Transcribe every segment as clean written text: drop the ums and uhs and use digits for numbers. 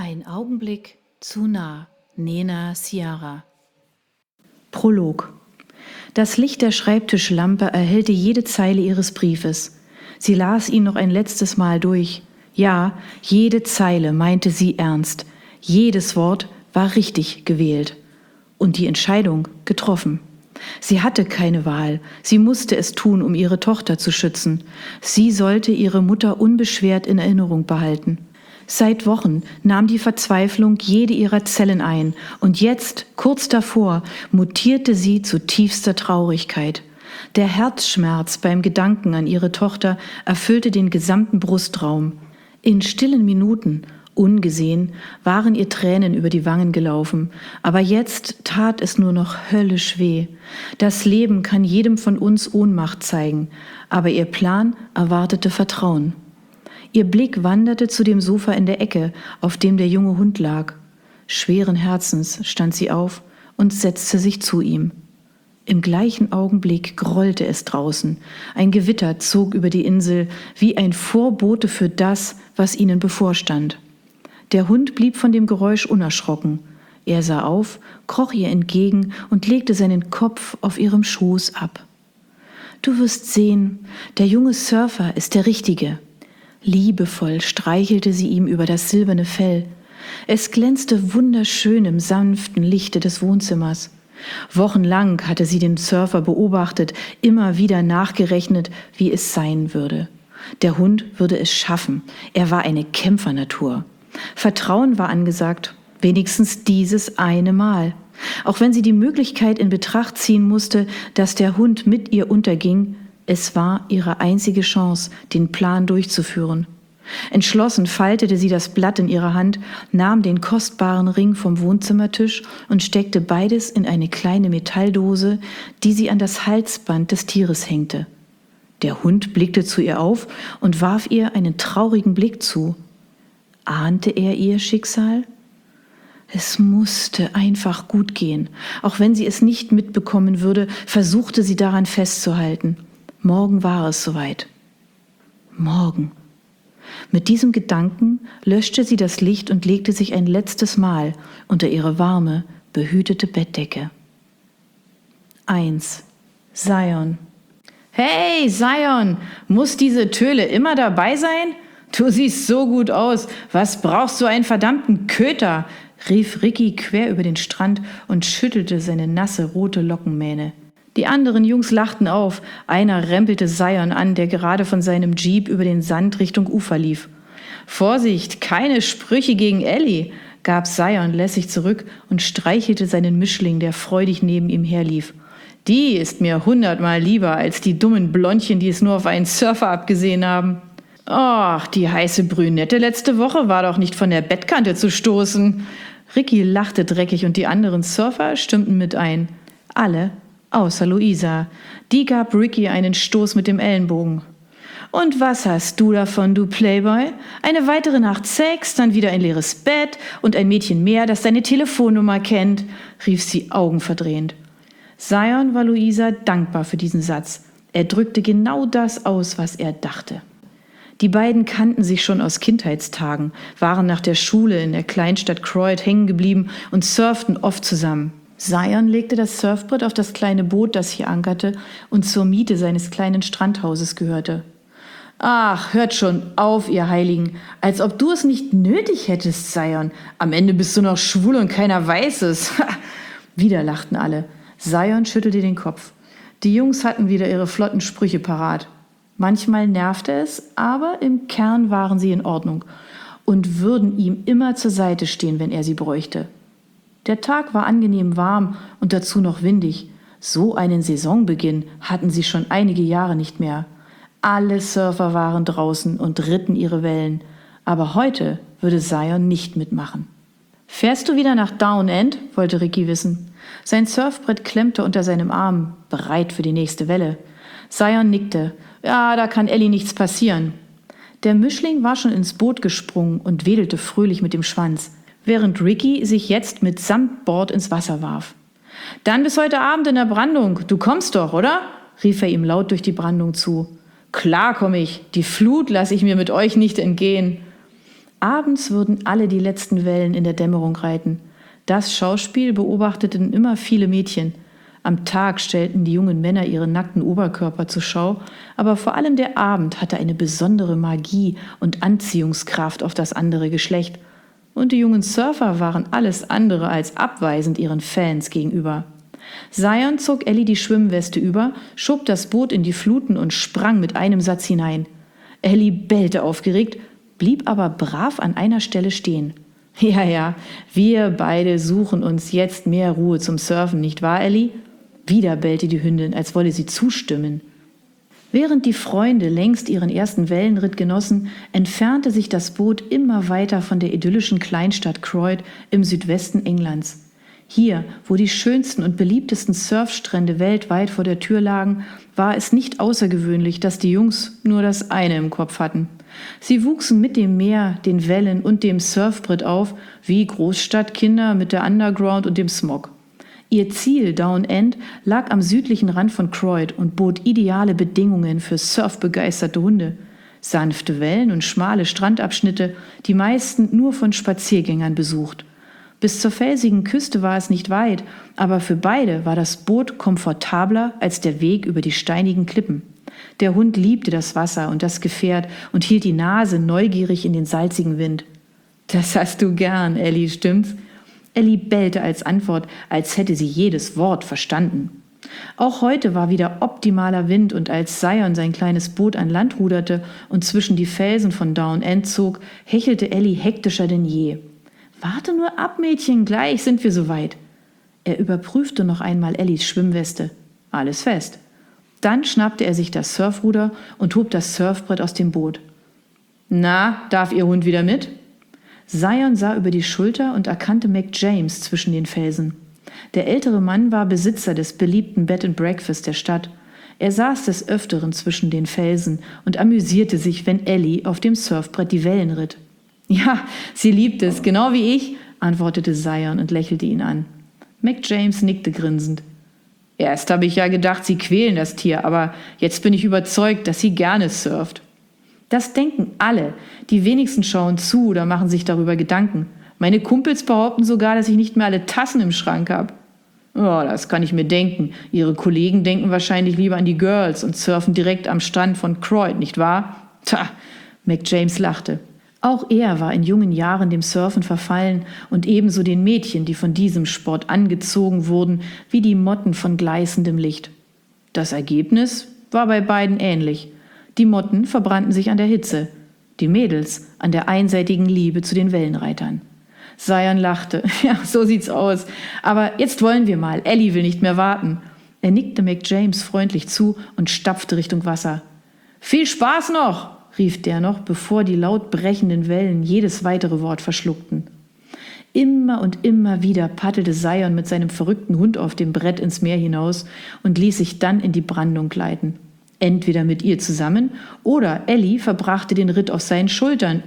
Ein Augenblick zu nah. Nena Ciara. Prolog. Das Licht der Schreibtischlampe erhellte jede Zeile ihres Briefes. Sie las ihn noch ein letztes Mal durch. Ja, jede Zeile meinte sie ernst. Jedes Wort war richtig gewählt. Und die Entscheidung getroffen. Sie hatte keine Wahl. Sie musste es tun, um ihre Tochter zu schützen. Sie sollte ihre Mutter unbeschwert in Erinnerung behalten. Seit Wochen nahm die Verzweiflung jede ihrer Zellen ein und jetzt, kurz davor, mutierte sie zu tiefster Traurigkeit. Der Herzschmerz beim Gedanken an ihre Tochter erfüllte den gesamten Brustraum. In stillen Minuten, ungesehen, waren ihr Tränen über die Wangen gelaufen, aber jetzt tat es nur noch höllisch weh. Das Leben kann jedem von uns Ohnmacht zeigen, aber ihr Plan erwartete Vertrauen. Ihr Blick wanderte zu dem Sofa in der Ecke, auf dem der junge Hund lag. Schweren Herzens stand sie auf und setzte sich zu ihm. Im gleichen Augenblick grollte es draußen. Ein Gewitter zog über die Insel wie ein Vorbote für das, was ihnen bevorstand. Der Hund blieb von dem Geräusch unerschrocken. Er sah auf, kroch ihr entgegen und legte seinen Kopf auf ihrem Schoß ab. »Du wirst sehen, der junge Surfer ist der Richtige.« Liebevoll streichelte sie ihm über das silberne Fell. Es glänzte wunderschön im sanften Lichte des Wohnzimmers. Wochenlang hatte sie den Surfer beobachtet, immer wieder nachgerechnet, wie es sein würde. Der Hund würde es schaffen. Er war eine Kämpfernatur. Vertrauen war angesagt, wenigstens dieses eine Mal. Auch wenn sie die Möglichkeit in Betracht ziehen musste, dass der Hund mit ihr unterging, es war ihre einzige Chance, den Plan durchzuführen. Entschlossen faltete sie das Blatt in ihrer Hand, nahm den kostbaren Ring vom Wohnzimmertisch und steckte beides in eine kleine Metalldose, die sie an das Halsband des Tieres hängte. Der Hund blickte zu ihr auf und warf ihr einen traurigen Blick zu. Ahnte er ihr Schicksal? Es musste einfach gut gehen. Auch wenn sie es nicht mitbekommen würde, versuchte sie daran festzuhalten. Morgen war es soweit. Morgen. Mit diesem Gedanken löschte sie das Licht und legte sich ein letztes Mal unter ihre warme, behütete Bettdecke. 1. Zion. »Hey, Zion, muss diese Töle immer dabei sein? Du siehst so gut aus. Was brauchst du einen verdammten Köter?« rief Ricky quer über den Strand und schüttelte seine nasse rote Lockenmähne. Die anderen Jungs lachten auf. Einer rempelte Zion an, der gerade von seinem Jeep über den Sand Richtung Ufer lief. »Vorsicht, keine Sprüche gegen Ellie«, gab Zion lässig zurück und streichelte seinen Mischling, der freudig neben ihm herlief. »Die ist mir 100-mal lieber als die dummen Blondchen, die es nur auf einen Surfer abgesehen haben.« »Och, die heiße Brünette letzte Woche war doch nicht von der Bettkante zu stoßen.« Ricky lachte dreckig und die anderen Surfer stimmten mit ein. Alle außer Luisa. Die gab Ricky einen Stoß mit dem Ellenbogen. »Und was hast du davon, du Playboy? Eine weitere Nacht Sex, dann wieder ein leeres Bett und ein Mädchen mehr, das deine Telefonnummer kennt«, rief sie augenverdrehend. Zion war Luisa dankbar für diesen Satz. Er drückte genau das aus, was er dachte. Die beiden kannten sich schon aus Kindheitstagen, waren nach der Schule in der Kleinstadt Croyd hängen geblieben und surften oft zusammen. Zion legte das Surfbrett auf das kleine Boot, das hier ankerte und zur Miete seines kleinen Strandhauses gehörte. »Ach, hört schon auf, ihr Heiligen, als ob du es nicht nötig hättest, Zion. Am Ende bist du noch schwul und keiner weiß es.« Wieder lachten alle. Zion schüttelte den Kopf. Die Jungs hatten wieder ihre flotten Sprüche parat. Manchmal nervte es, aber im Kern waren sie in Ordnung und würden ihm immer zur Seite stehen, wenn er sie bräuchte. Der Tag war angenehm warm und dazu noch windig. So einen Saisonbeginn hatten sie schon einige Jahre nicht mehr. Alle Surfer waren draußen und ritten ihre Wellen. Aber heute würde Zion nicht mitmachen. »Fährst du wieder nach Down End?«, wollte Ricky wissen. Sein Surfbrett klemmte unter seinem Arm, bereit für die nächste Welle. Zion nickte. »Ja, da kann Ellie nichts passieren.« Der Mischling war schon ins Boot gesprungen und wedelte fröhlich mit dem Schwanz, während Ricky sich jetzt mit Samtbord ins Wasser warf. »Dann bis heute Abend in der Brandung. Du kommst doch, oder?«, rief er ihm laut durch die Brandung zu. »Klar komme ich. Die Flut lasse ich mir mit euch nicht entgehen.« Abends würden alle die letzten Wellen in der Dämmerung reiten. Das Schauspiel beobachteten immer viele Mädchen. Am Tag stellten die jungen Männer ihre nackten Oberkörper zur Schau, aber vor allem der Abend hatte eine besondere Magie und Anziehungskraft auf das andere Geschlecht. Und die jungen Surfer waren alles andere als abweisend ihren Fans gegenüber. Zion zog Ellie die Schwimmweste über, schob das Boot in die Fluten und sprang mit einem Satz hinein. Ellie bellte aufgeregt, blieb aber brav an einer Stelle stehen. Ja, wir beide suchen uns jetzt mehr Ruhe zum Surfen, nicht wahr, Ellie? Wieder bellte die Hündin, als wolle sie zustimmen. Während die Freunde längst ihren ersten Wellenritt genossen, entfernte sich das Boot immer weiter von der idyllischen Kleinstadt Croyd im Südwesten Englands. Hier, wo die schönsten und beliebtesten Surfstrände weltweit vor der Tür lagen, war es nicht außergewöhnlich, dass die Jungs nur das eine im Kopf hatten. Sie wuchsen mit dem Meer, den Wellen und dem Surfbrett auf, wie Großstadtkinder mit der Underground und dem Smog. Ihr Ziel, Down End, lag am südlichen Rand von Croyd und bot ideale Bedingungen für surfbegeisterte Hunde. Sanfte Wellen und schmale Strandabschnitte, die meisten nur von Spaziergängern besucht. Bis zur felsigen Küste war es nicht weit, aber für beide war das Boot komfortabler als der Weg über die steinigen Klippen. Der Hund liebte das Wasser und das Gefährt und hielt die Nase neugierig in den salzigen Wind. »Das hast du gern, Ellie, stimmt's?« Ellie bellte als Antwort, als hätte sie jedes Wort verstanden. Auch heute war wieder optimaler Wind und als Zion sein kleines Boot an Land ruderte und zwischen die Felsen von Down End zog, hechelte Ellie hektischer denn je. »Warte nur ab, Mädchen, gleich sind wir soweit.« Er überprüfte noch einmal Ellies Schwimmweste. Alles fest. Dann schnappte er sich das Surfruder und hob das Surfbrett aus dem Boot. »Na, darf Ihr Hund wieder mit?« Zion sah über die Schulter und erkannte Mac James zwischen den Felsen. Der ältere Mann war Besitzer des beliebten Bed and Breakfast der Stadt. Er saß des Öfteren zwischen den Felsen und amüsierte sich, wenn Ellie auf dem Surfbrett die Wellen ritt. »Ja, sie liebt es, genau wie ich«, antwortete Zion und lächelte ihn an. Mac James nickte grinsend. »Erst habe ich ja gedacht, Sie quälen das Tier, aber jetzt bin ich überzeugt, dass sie gerne surft.« »Das denken alle. Die wenigsten schauen zu oder machen sich darüber Gedanken. Meine Kumpels behaupten sogar, dass ich nicht mehr alle Tassen im Schrank habe.« »Oh, das kann ich mir denken. Ihre Kollegen denken wahrscheinlich lieber an die Girls und surfen direkt am Strand von Croyd, nicht wahr?« »Tja«, Mac James lachte. Auch er war in jungen Jahren dem Surfen verfallen und ebenso den Mädchen, die von diesem Sport angezogen wurden, wie die Motten von gleißendem Licht. Das Ergebnis war bei beiden ähnlich. Die Motten verbrannten sich an der Hitze, die Mädels an der einseitigen Liebe zu den Wellenreitern. Zion lachte. »Ja, so sieht's aus. Aber jetzt wollen wir mal. Ellie will nicht mehr warten.« Er nickte Mac James freundlich zu und stapfte Richtung Wasser. »Viel Spaß noch«, rief der noch, bevor die laut brechenden Wellen jedes weitere Wort verschluckten. Immer und immer wieder paddelte Zion mit seinem verrückten Hund auf dem Brett ins Meer hinaus und ließ sich dann in die Brandung gleiten. Entweder mit ihr zusammen oder Ellie verbrachte den Ritt auf seinen Schultern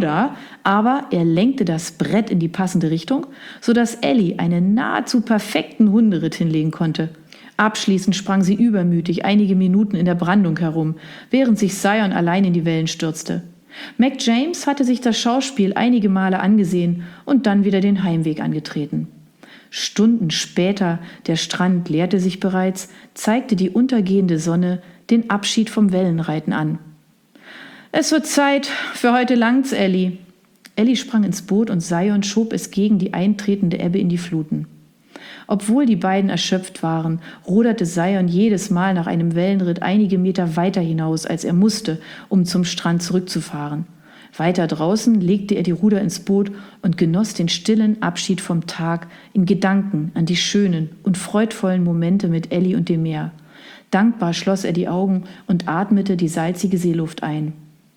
aber er lenkte das Brett in die passende Richtung, sodass Ellie einen nahezu perfekten Hunderitt hinlegen konnte. Abschließend sprang sie übermütig einige Minuten in der Brandung herum, während sich Zion allein in die Wellen stürzte. Mac James hatte sich das Schauspiel einige Male angesehen und dann wieder den Heimweg angetreten. Stunden später, der Strand leerte sich bereits, zeigte die untergehende Sonne den Abschied vom Wellenreiten an. »Es wird Zeit, für heute langt's, Ellie.« Ellie sprang ins Boot und Zion schob es gegen die eintretende Ebbe in die Fluten. Obwohl die beiden erschöpft waren, ruderte Zion jedes Mal nach einem Wellenritt einige Meter weiter hinaus, als er musste, um zum Strand zurückzufahren. Weiter draußen legte er die Ruder ins Boot und genoss den stillen Abschied vom Tag in Gedanken an die schönen und freudvollen Momente mit Ellie und dem Meer. Dankbar schloss er die Augen und atmete die salzige Seeluft ein.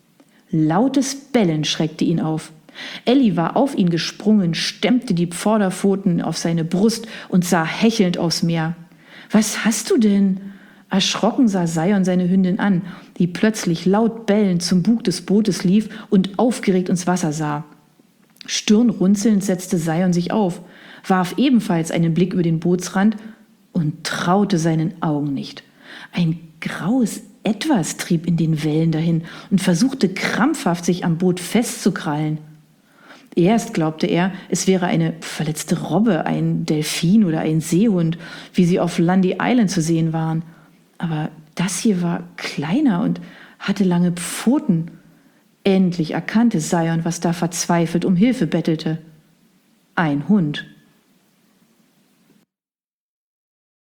Lautes Bellen schreckte ihn auf. Ellie war auf ihn gesprungen, stemmte die Vorderpfoten auf seine Brust und sah hechelnd aufs Meer. »Was hast du denn?« Erschrocken sah Zion seine Hündin an, die plötzlich laut bellend zum Bug des Bootes lief und aufgeregt ins Wasser sah. Stirnrunzelnd setzte Zion sich auf, warf ebenfalls einen Blick über den Bootsrand und traute seinen Augen nicht. Ein graues Etwas trieb in den Wellen dahin und versuchte krampfhaft, sich am Boot festzukrallen. Erst glaubte er, es wäre eine verletzte Robbe, ein Delfin oder ein Seehund, wie sie auf Lundy Island zu sehen waren. Aber das hier war kleiner und hatte lange Pfoten. Endlich erkannte Zion, was da verzweifelt um Hilfe bettelte. Ein Hund.